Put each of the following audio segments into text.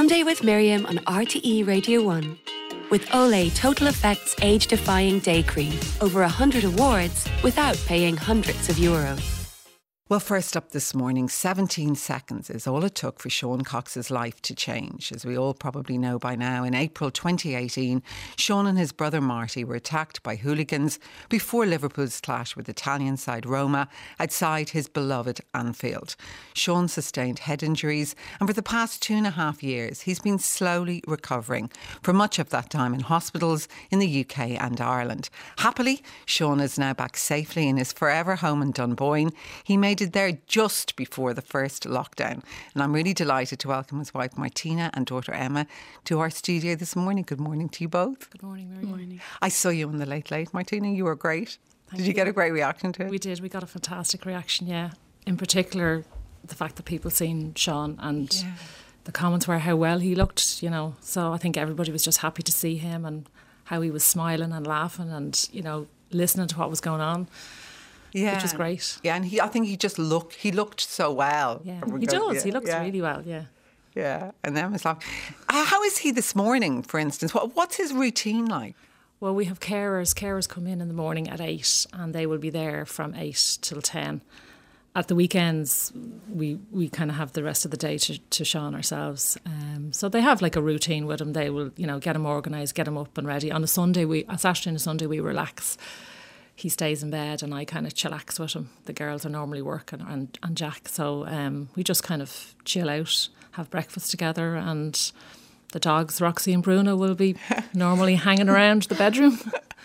Sunday with Miriam on RTE Radio 1. With Olay Total Effects age-defying day cream. Over 100 awards without paying hundreds of euros. Well, first up this morning, 17 seconds is all it took for Sean Cox's life to change. As we all probably know by now, in April 2018, Sean and his brother Marty were attacked by hooligans before Liverpool's clash with Italian side Roma outside his beloved Anfield. Sean sustained head injuries, and for the past 2.5 years, he's been slowly recovering, for much of that time in hospitals in the UK and Ireland. Happily, Sean is now back safely in his forever home in Dunboyne. He made it there just before the first lockdown. And I'm really delighted to welcome his wife Martina and daughter Emma to our studio this morning. Good morning to you both. Good morning, Mary. Good morning. I saw you on the Late Late, Martina. You were great. Did you get a great reaction to it? We did. We got a fantastic reaction, yeah. In particular, the fact that people seen Sean and the comments were how well he looked, you know. So I think everybody was just happy to see him and how he was smiling and laughing and, you know, listening to what was going on. Yeah. Which was great. Yeah, and I think he looked so well. Yeah, he does. Yeah. He looks really well, yeah. Yeah, and then was like, how is he this morning, for instance? What's his routine like? Well, we have carers. Carers come in the morning at 8 and they will be there from 8 till 10. At the weekends, we kind of have the rest of the day to Sean ourselves. So they have like a routine with him. They will, you know, get him organised, get him up and ready. On a Saturday and a Sunday, we relax. He stays in bed and I kind of chillax with him. The girls are normally working and Jack. So we just kind of chill out, have breakfast together, and the dogs, Roxy and Bruno, will be normally hanging around the bedroom.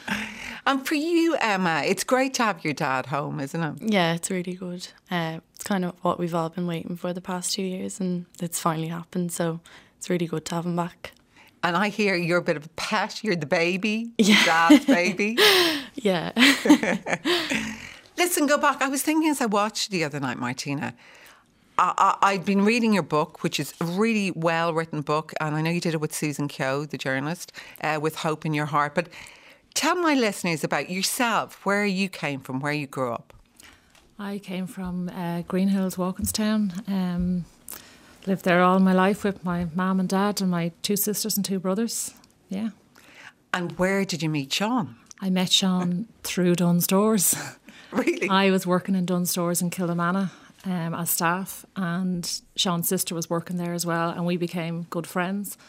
And for you, Emma, it's great to have your dad home, isn't it? Yeah, it's really good. It's kind of what we've all been waiting for the past 2 years, and it's finally happened. So it's really good to have him back. And I hear you're a bit of a pet. You're the baby, Dad's baby. Yeah. Listen, go back. I was thinking as I watched the other night, Martina, I'd been reading your book, which is a really well-written book, and I know you did it with Susan Keogh, the journalist, with Hope in Your Heart. But tell my listeners about yourself, where you came from, where you grew up. I came from Greenhills, Walkinstown. Lived there all my life with my mum and dad and my 2 sisters and 2 brothers. Yeah. And where did you meet Sean? I met Sean through Dunn's Stores. Really? I was working in Dunn's Stores in Kildamanagh as staff, and Sean's sister was working there as well, and we became good friends.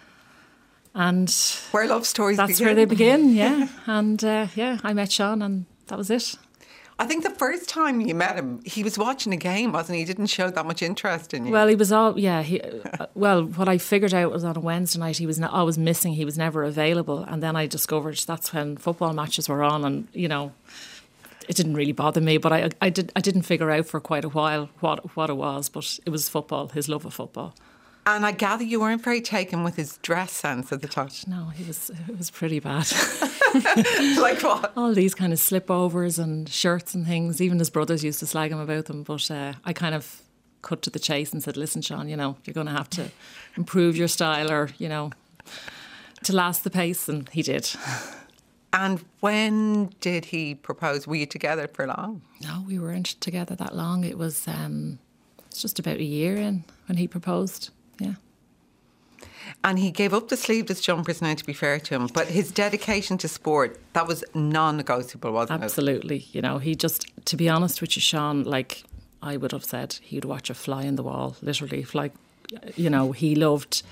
And where love stories begin. That's where they begin, yeah. And I met Sean and that was it. I think the first time you met him, he was watching a game, wasn't he? He didn't show that much interest in you. Well, he was what I figured out was on a Wednesday night, he was always missing. He was never available. And then I discovered that's when football matches were on, and, you know, it didn't really bother me. But I didn't figure out for quite a while what it was. But it was football, his love of football. And I gather you weren't very taken with his dress sense at the time. No, it was pretty bad. Like what? All these kind of slipovers and shirts and things. Even his brothers used to slag him about them. But I kind of cut to the chase and said, listen, Sean, you know, you're going to have to improve your style or, you know, to last the pace. And he did. And when did he propose? Were you together for long? No, we weren't together that long. It was it's just about a year in when he proposed. Yeah. And he gave up the sleeveless jumpers now, to be fair to him. But his dedication to sport, that was non-negotiable, wasn't it? Absolutely. You know, he just, to be honest with you, Sean, like I would have said, he'd watch a fly in the wall, literally. Like, you know, he loves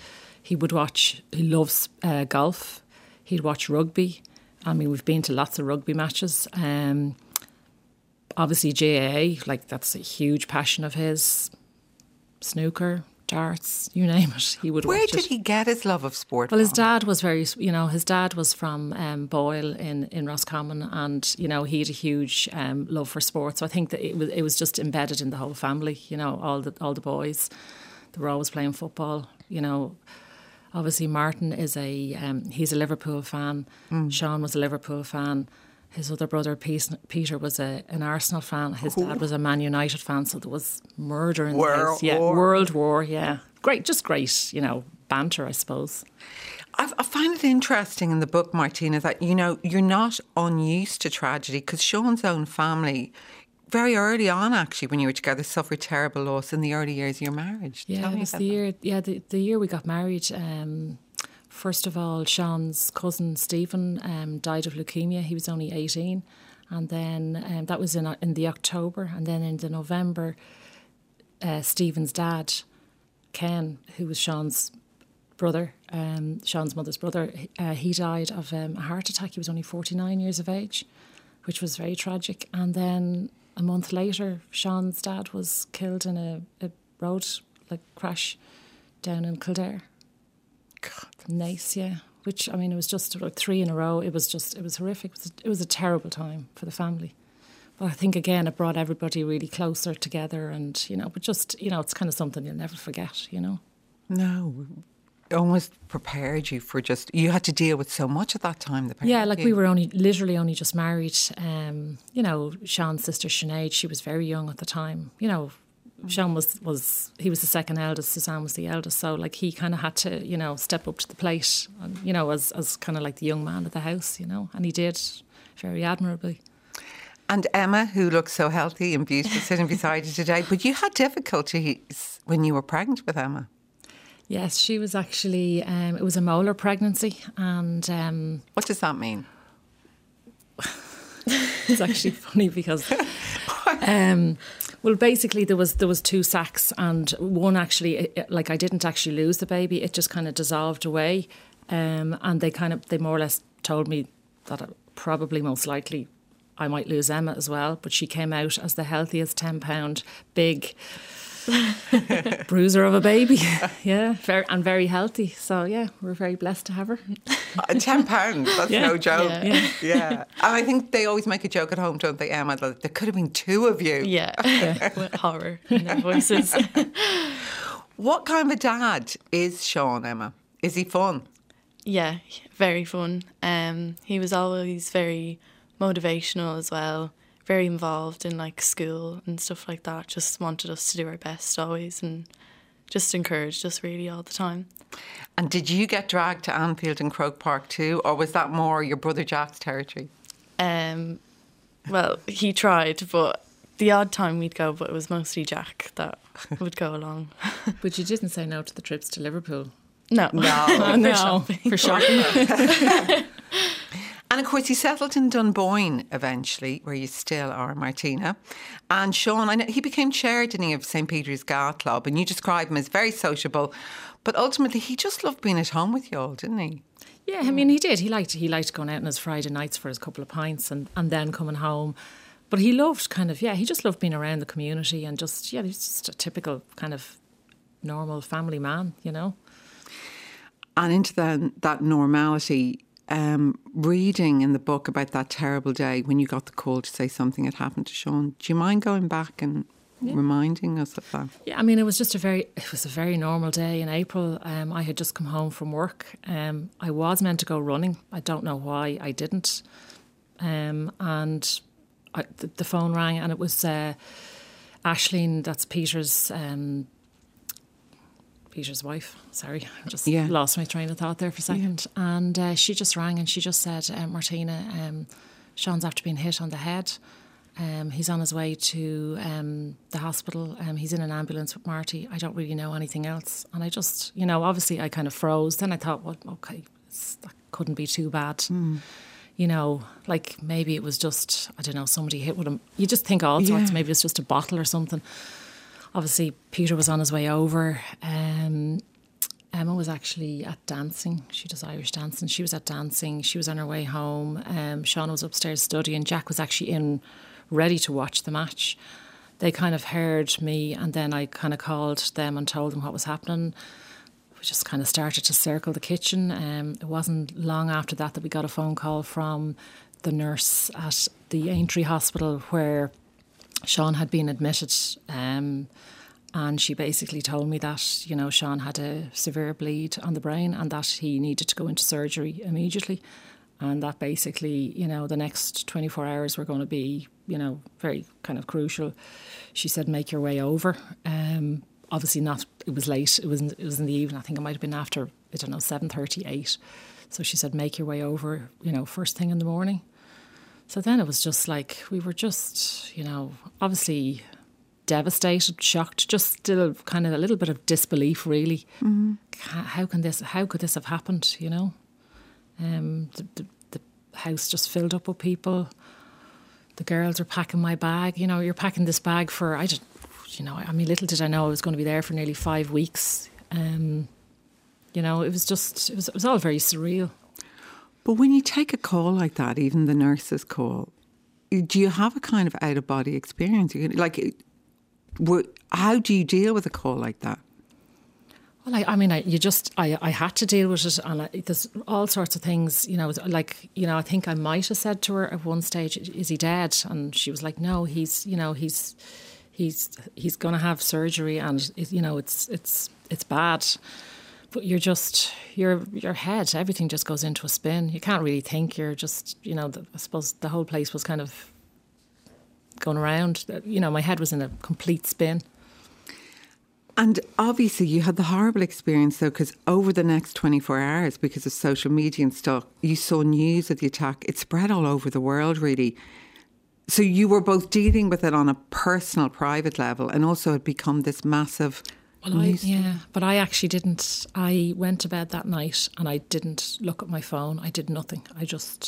golf. He'd watch rugby. I mean, we've been to lots of rugby matches. Obviously, GAA, like that's a huge passion of his. Snooker, darts, you name it, he would watch it. Where did he get his love of sport from? Well, his dad was from Boyle in Roscommon, and, you know, he had a huge love for sport. So I think that it was just embedded in the whole family, you know, all the boys. They were always playing football, you know. Obviously, Martin is he's a Liverpool fan. Sean was a Liverpool fan. His other brother, Peter, was an Arsenal fan. His dad was a Man United fan, so there was murder in the house. Yeah, World War, yeah. Great, you know, banter, I suppose. I find it interesting in the book, Martina, that, you know, you're not unused to tragedy, because Sean's own family very early on, actually, when you were together, suffered terrible loss in the early years of your marriage. Yeah, Tell it me was about the that. year. Yeah, the year we got married. First of all, Sean's cousin Stephen died of leukemia. He was only 18, and then that was in the October, and then in the November, Stephen's dad, Ken, who was Sean's brother, Sean's mother's brother, he died of a heart attack. He was only 49 years of age, which was very tragic. And then a month later, Sean's dad was killed in a road crash down in Kildare. God. Nice, yeah. Which, I mean, it was just like 3 in a row. It was horrific. It was a terrible time for the family. But I think, again, it brought everybody really closer together and, but just, it's kind of something you'll never forget, No. It almost prepared you for you had to deal with so much at that time. Yeah, we were literally only just married. Sean's sister Sinead, she was very young at the time. Sean he was the second eldest, Suzanne was the eldest, so he kind of had to, step up to the plate, and, as kind of like the young man of the house, and he did very admirably. And Emma, who looks so healthy and beautiful, sitting beside you today, but you had difficulties when you were pregnant with Emma. Yes, she was actually, it was a molar pregnancy, and... what does that mean? It's actually funny because... well, basically, there was 2 sacs, and one actually, I didn't actually lose the baby. It just kind of dissolved away, and they more or less told me that probably most likely I might lose Emma as well. But she came out as the healthiest 10-pound big bruiser of a baby. Yeah, very healthy. So yeah, we're very blessed to have her. 10 pounds, that's no joke. Yeah. And I think they always make a joke at home, don't they, Emma, that there could have been 2 of you. Yeah. With horror in their voices. What kind of a dad is Sean, Emma? Is he fun? Yeah, very fun. He was always very motivational as well, very involved in school and stuff like that. Just wanted us to do our best always, and just encouraged us really all the time. And did you get dragged to Anfield and Croke Park too, or was that more your brother Jack's territory? Well, he tried, but the odd time we'd go, but it was mostly Jack that would go along. But you didn't say no to the trips to Liverpool. No. No, for sure. And of course, he settled in Dunboyne eventually, where you still are, Martina. And Sean, I know he became chair, didn't he, of St. Peter's Gal Club, and you describe him as very sociable, but ultimately he just loved being at home with you all, didn't he? Yeah, I mean, he did. He liked going out on his Friday nights for his couple of pints and then coming home. But he loved he just loved being around the community and just, he's just a typical kind of normal family man, And into that normality, reading in the book about that terrible day when you got the call to say something had happened to Sean, do you mind going back and reminding us of that? Yeah, I mean, it was a very normal day in April. I had just come home from work. I was meant to go running. I don't know why I didn't. And the phone rang, and it was Aisling, that's Peter's wife. Sorry, I just lost my train of thought there for a second. Yeah. And she just rang and she just said, Martina, Sean's after being hit on the head. He's on his way to the hospital. He's in an ambulance with Marty. I don't really know anything else. And I just, obviously I kind of froze. Then I thought, well, okay, that couldn't be too bad. Maybe it was just, I don't know, somebody hit with him. You just think all sorts. Maybe it's just a bottle or something. Obviously, Peter was on his way over. Emma was actually at dancing. She does Irish dancing. She was at dancing. She was on her way home. Sean was upstairs studying. Jack was actually in, ready to watch the match. They kind of heard me, and then I kind of called them and told them what was happening. We just kind of started to circle the kitchen. It wasn't long after that we got a phone call from the nurse at the Aintree Hospital where Sean had been admitted, and she basically told me that, Sean had a severe bleed on the brain and that he needed to go into surgery immediately, and that basically, the next 24 hours were going to be, very kind of crucial. She said, make your way over. Obviously not, it was late, it was in the evening. I think it might have been after, 7:38. So she said, make your way over, first thing in the morning. So then it was just like, we were just, you know, obviously devastated, shocked, just still kind of a little bit of disbelief, really. How could this have happened, you know? The house just filled up with people. The girls were packing my bag. You know, you're packing this bag for, little did I know I was going to be there for nearly 5 weeks. You know, it was all very surreal. But when you take a call like that, even the nurse's call, do you have a kind of out-of-body experience? How do you deal with a call like that? Well, I had to deal with it, and there's all sorts of things, you know, like, you know, I think I might have said to her at one stage, "Is he dead?" And she was like, "No, he's going to have surgery, and you know, it's bad." But your head, everything just goes into a spin. You can't really think. You're just, you know, I suppose the whole place was kind of going around. You know, my head was in a complete spin. And obviously you had the horrible experience, though, because over the next 24 hours, because of social media and stuff, you saw news of the attack. It spread all over the world, really. So you were both dealing with it on a personal, private level, and also had become this massive... But I actually didn't. I went to bed that night and I didn't look at my phone. I did nothing. I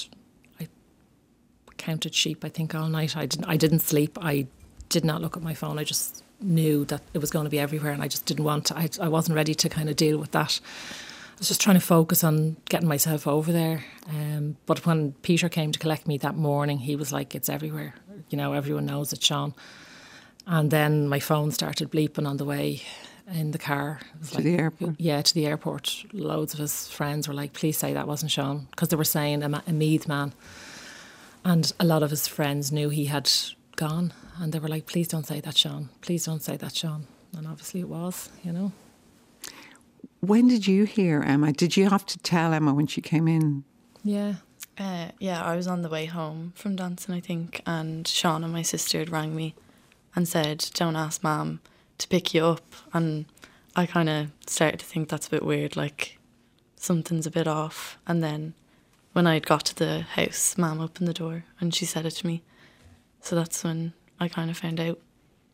counted sheep, I think, all night. I didn't sleep. I did not look at my phone. I just knew that it was going to be everywhere, and I just didn't want to. I wasn't ready to kind of deal with that. I was just trying to focus on getting myself over there. But when Peter came to collect me that morning, he was like, "It's everywhere. You know, everyone knows it's Sean." And then my phone started bleeping on the way in the car. It was to the airport? Yeah, to the airport. Loads of his friends were like, "Please say that wasn't Sean," because they were saying a Meath man. And a lot of his friends knew he had gone, and they were like, "Please don't say that, Sean. Please don't say that, Sean." And obviously it was, you know. When did you hear Emma? Did you have to tell Emma when she came in? Yeah. I was on the way home from dancing, I think, and Sean and my sister had rang me and said, "Don't ask Mum to pick you up." And I kind of started to think that's a bit weird, like something's a bit off. And then when I got to the house, Mum opened the door and she said it to me. So that's when I kind of found out.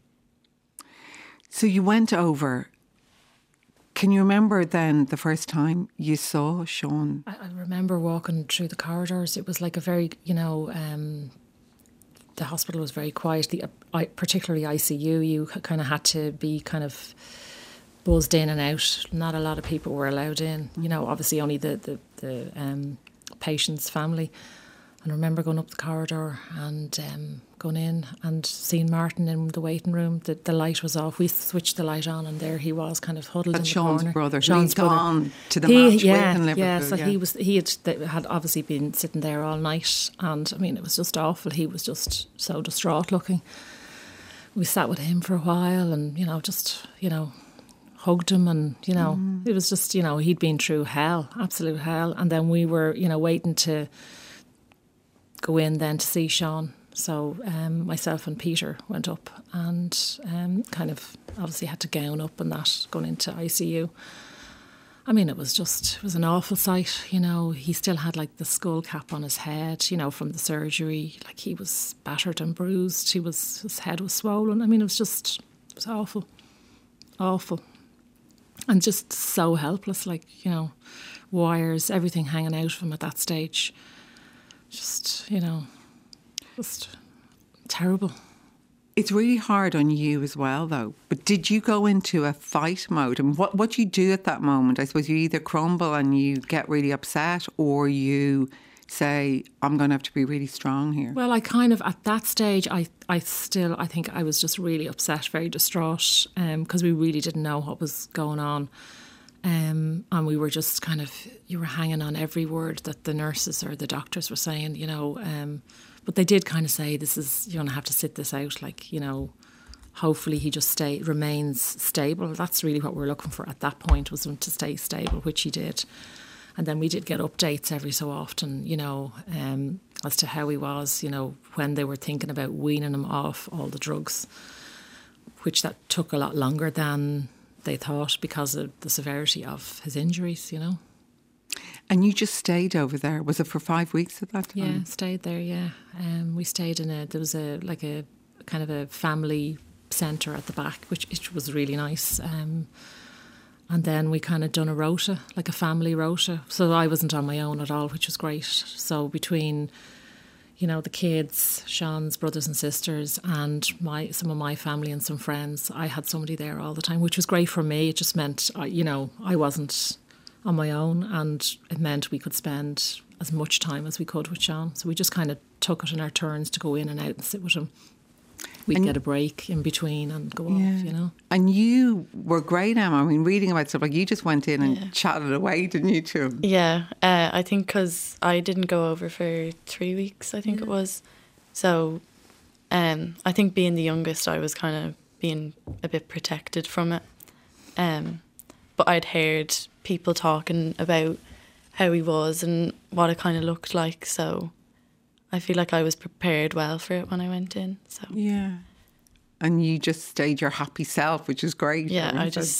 So you went over. Can you remember then the first time you saw Sean? I remember walking through the corridors. It was like a very, you know, the hospital was very quiet. Particularly ICU, you kind of had to be kind of buzzed in and out. Not a lot of people were allowed in. You know, obviously only the patient's family. And I remember going up the corridor and going in and seeing Martin in the waiting room. The light was off. We switched the light on, and there he was, kind of huddled in the Sean's corner. brother. Sean's brother. Gone to the match in Liverpool. Yeah, so he had obviously been sitting there all night, and I mean, it was just awful. He was just so distraught looking. We sat with him for a while, and hugged him, and it was just, he'd been through hell, absolute hell, and then we were waiting to go in then to see Sean. So myself and Peter went up and kind of obviously had to gown up and that, going into ICU. I mean, it was an awful sight. He still had like the skull cap on his head, from the surgery. Like, he was battered and bruised. His head was swollen. I mean, it was awful, awful. And just so helpless, like, wires, everything hanging out of him at that stage. Just terrible. It's really hard on you as well, though. But did you go into a fight mode? And what do you do at that moment? I suppose you either crumble and you get really upset, or you say, "I'm going to have to be really strong here." Well, I kind of, at that stage, I think I was just really upset, very distraught, because we really didn't know what was going on. And we were just kind of, you were hanging on every word that the nurses or the doctors were saying, but they did kind of say, "This is, you're going to have to sit this out, like, hopefully he just remains stable." That's really what we were looking for at that point, was him to stay stable, which he did. And then we did get updates every so often, as to how he was, when they were thinking about weaning him off all the drugs, which that took a lot longer than they thought because of the severity of his injuries, And you just stayed over there. Was it for 5 weeks at that time? Yeah, stayed there, yeah. We stayed there was a kind of a family centre at the back, which was really nice. And then we kind of done a rota, like a family rota. So I wasn't on my own at all, which was great. So between, the kids, Sean's brothers and sisters, and some of my family and some friends, I had somebody there all the time, which was great for me. It just meant, I wasn't on my own, and it meant we could spend as much time as we could with Sean. So we just kind of took it in our turns to go in and out and sit with him. We'd get a break in between and go off, And you were great, Emma. I mean, reading about stuff, like you just went in and chatted away, didn't you, to him? Yeah, I think because I didn't go over for 3 weeks, I think it was. So I think being the youngest, I was kind of being a bit protected from it. But I'd heard people talking about how he was and what it kind of looked like, so I feel like I was prepared well for it when I went in. So yeah, and you just stayed your happy self, which is great. Yeah,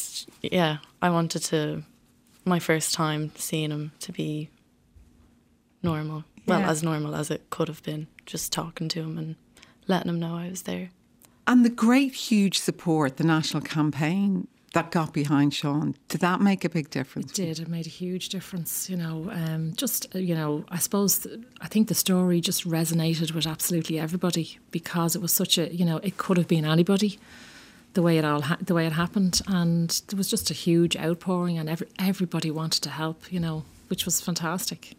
I wanted my first time seeing him to be normal. Well, as normal as it could have been, just talking to him and letting him know I was there. And the great, huge support, the national campaign that got behind Sean, did that make a big difference? It did. It made a huge difference. I suppose, I think the story just resonated with absolutely everybody, because it was such a, it could have been anybody, the way it happened, and there was just a huge outpouring, and everybody wanted to help, which was fantastic.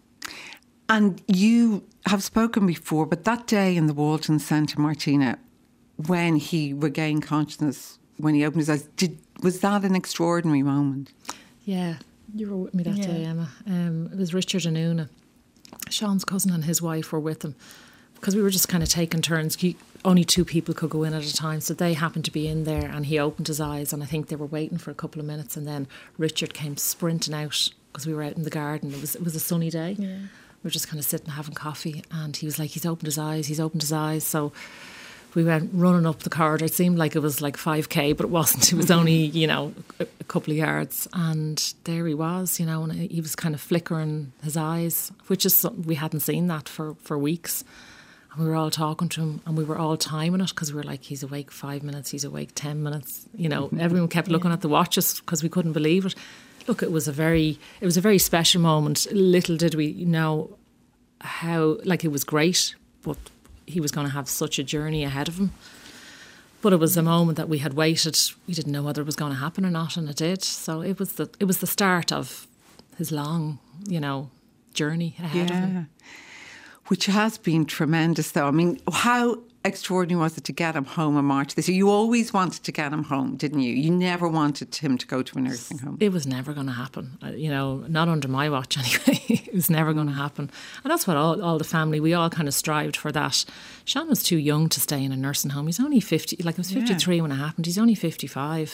And you have spoken before, but that day in the Walton Centre, Martina, when he regained consciousness, when he opened his eyes, was that an extraordinary moment? Yeah, you were with me that day, Emma. It was Richard and Una. Sean's cousin and his wife were with him, because we were just kind of taking turns. Only 2 people could go in at a time, so they happened to be in there, and he opened his eyes, and I think they were waiting for a couple of minutes, and then Richard came sprinting out, because we were out in the garden. It was a sunny day. Yeah. We were just kind of sitting having coffee, and he was like, he's opened his eyes. So we went running up the corridor. It seemed like it was like 5k, but it wasn't. It was only, a couple of yards. And there he was, and he was kind of flickering his eyes, which is something we hadn't seen that for weeks. And we were all talking to him, and we were all timing it, because we were like, he's awake 5 minutes, he's awake 10 minutes. Everyone kept looking at the watches, because we couldn't believe it. Look, it was a very special moment. Little did we know how, it was great, but he was going to have such a journey ahead of him. But it was a moment that we had waited. We didn't know whether it was going to happen or not, and it did. So it was the start of his long, journey ahead of him. Which has been tremendous, though. I mean, how extraordinary was it to get him home in March this year? You always wanted to get him home, didn't you? You never wanted him to go to a nursing home. It was never going to happen, not under my watch anyway. It was never going to happen. And that's what all the family, we all kind of strived for that. Sean was too young to stay in a nursing home. He's only 50, it was 53 when it happened. He's only 55,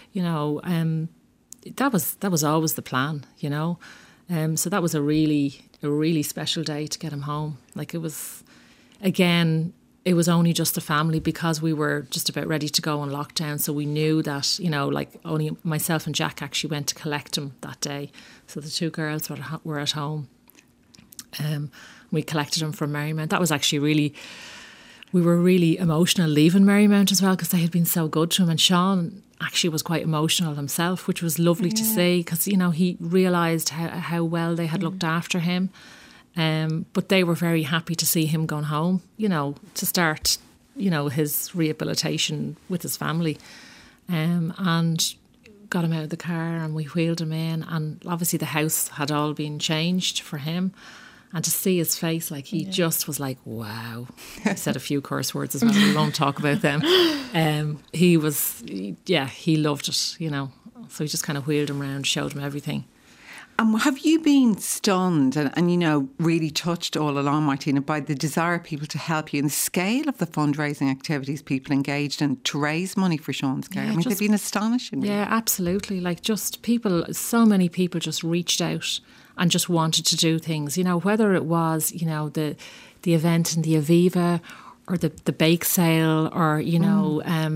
that was always the plan, so that was a really special day to get him home. It was, again, it was only just the family, because we were just about ready to go on lockdown. So we knew that, only myself and Jack actually went to collect him that day. So the 2 girls were at home. We collected him from Marymount. That was actually we were really emotional leaving Marymount as well, because they had been so good to him. And Sean actually was quite emotional himself, which was lovely to see, because, he realised how well they had looked after him. But they were very happy to see him going home, to start, his rehabilitation with his family. And got him out of the car, and we wheeled him in. And obviously the house had all been changed for him. And to see his face, he just was like, wow. He said a few curse words as well. We won't talk about them. He loved it, So we just kind of wheeled him around, showed him everything. Have you been stunned and really touched all along, Martina, by the desire of people to help you and the scale of the fundraising activities people engaged in to raise money for Sean's care? Yeah, they've been astonishing. Really. Yeah, absolutely. So many people just reached out and just wanted to do things, whether it was, the event in the Aviva, or the bake sale, or,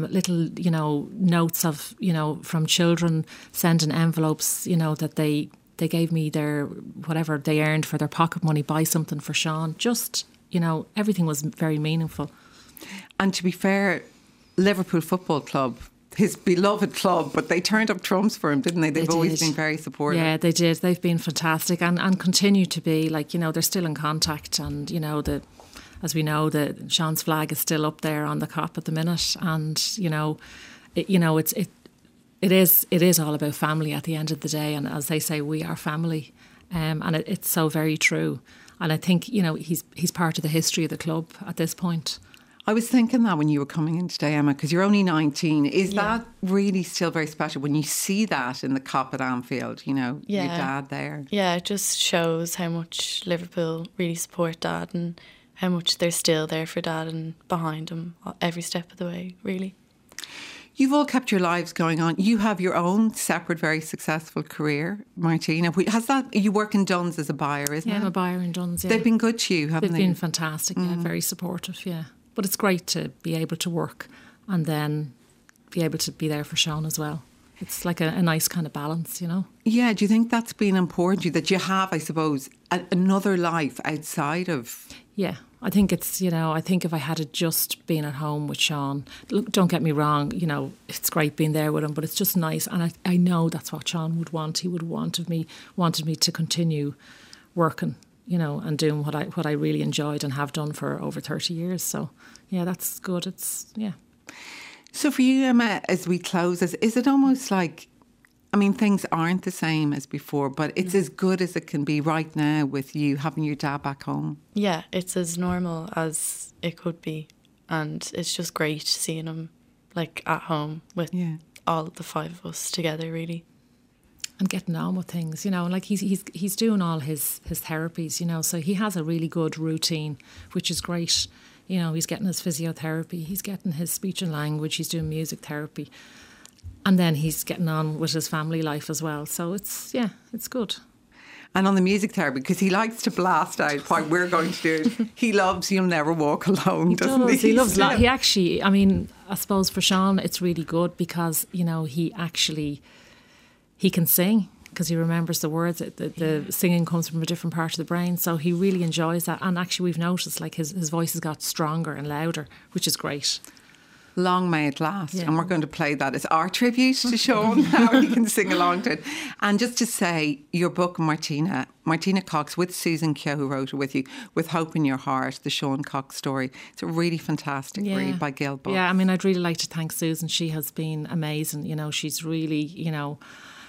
little, notes of, from children sending envelopes, that they they gave me their, whatever they earned for their pocket money, buy something for Sean. Just, you know, everything was very meaningful. And to be fair, Liverpool Football Club, his beloved club, but they turned up trumps for him, didn't they? They've always been very supportive. Yeah, they did. They've been fantastic and continue to be. Like, you know, they're still in contact, and, you know, as we know, Sean's flag is still up there on the Kop at the minute, and, you know, it is all about family at the end of the day, and as they say, we are family, and it's so very true. And I think, you know, he's part of the history of the club at this point. I was thinking that when you were coming in today, Emma, because you're only 19. Is that really still very special when you see that in the Kop at Anfield, you know, your dad there? Yeah, it just shows how much Liverpool really support Dad and how much they're still there for Dad and behind him every step of the way, really. You've all kept your lives going on. You have your own separate, very successful career, Martina. You work in Duns as a buyer, isn't it? Yeah, I'm a buyer in Duns, yeah. They've been good to you, haven't they? They've been fantastic, yeah, very supportive, yeah. But it's great to be able to work and then be able to be there for Sean as well. It's like a nice kind of balance, you know? Yeah, do you think that's been important to you, that you have, I suppose, another life outside of... Yeah, I think it's, you know, I think if I had just been at home with Sean, look, don't get me wrong, you know, it's great being there with him, but it's just nice. And I know that's what Sean would want. He would wanted me to continue working, you know, and doing what I really enjoyed and have done for over 30 years. So, yeah, that's good. Yeah. So for you, Emma, as we close, is it almost like, I mean, things aren't the same as before, but it's as good as it can be right now with you having your dad back home? Yeah, it's as normal as it could be. And it's just great seeing him, like, at home with all the five of us together, really. And getting on with things, you know, and like he's doing all his therapies, you know, so he has a really good routine, which is great. You know, he's getting his physiotherapy, he's getting his speech and language, he's doing music therapy, and then he's getting on with his family life as well. So it's good. And on the music therapy, because he likes to blast out what we're going to do. He loves You'll Never Walk Alone, doesn't he? He loves that. He actually, I mean, I suppose for Sean it's really good because, you know, he can sing because he remembers the words. The singing comes from a different part of the brain, so he really enjoys that. And actually we've noticed like his voice has got stronger and louder, which is great. Long may it last. Yeah. And we're going to play that as our tribute to Sean, how he can sing along to it. And just to say, your book, Martina Cox, with Susan Keogh, who wrote it with you, With Hope in Your Heart, the Sean Cox story. It's a really fantastic read by Gill Books. Yeah, I mean, I'd really like to thank Susan. She has been amazing. You know, she's really, you know...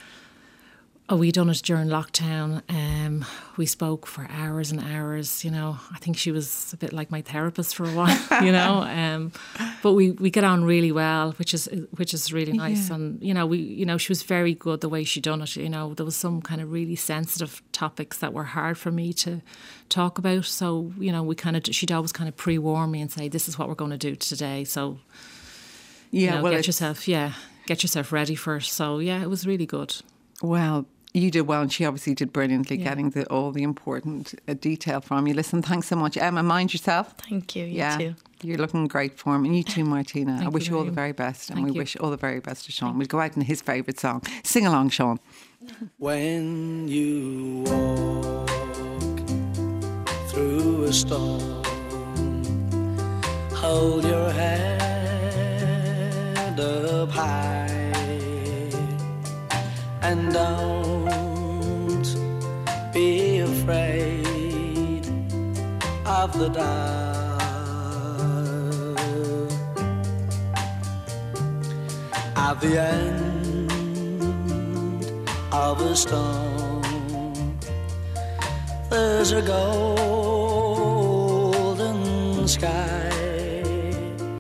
we done it during lockdown. We spoke for hours and hours, you know. I think she was a bit like my therapist for a while, you know. But we get on really well, which is really nice. Yeah. And, you know, she was very good the way she done it. You know, there was some kind of really sensitive topics that were hard for me to talk about. So, you know, she'd always kind of pre-warn me and say, this is what we're going to do today. So, you know, get yourself ready for it. So, yeah, it was really good. Well, you did well, and she obviously did brilliantly getting all the important detail from you. Listen, thanks so much. Emma, mind yourself. Thank you, you too. You're looking great for him. And you too, Martina. I wish you all the very best. And we wish all the very best to Sean. We'll go out in his favourite song. Sing along, Sean. When you walk through a storm, hold your head up high and don't be afraid of the dark. At the end of a storm, there's a golden sky.